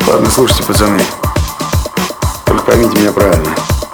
Ладно, слушайте, пацаны. Только поймите меня правильно.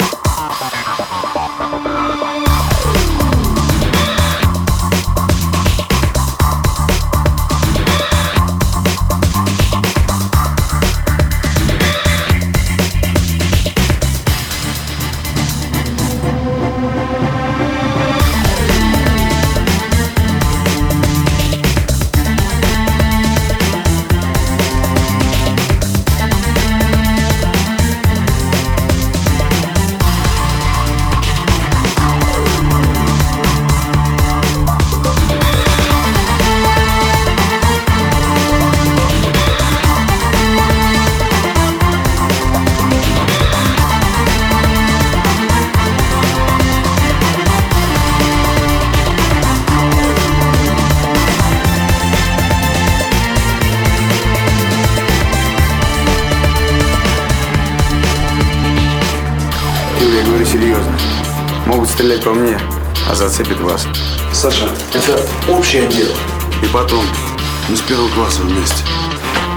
Я говорю серьезно. Могут стрелять по мне, а зацепит вас. Саша, это общее дело. И потом, мы с первого класса вместе.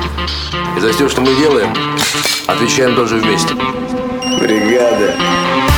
И за все, что мы делаем, отвечаем тоже вместе. Бригада.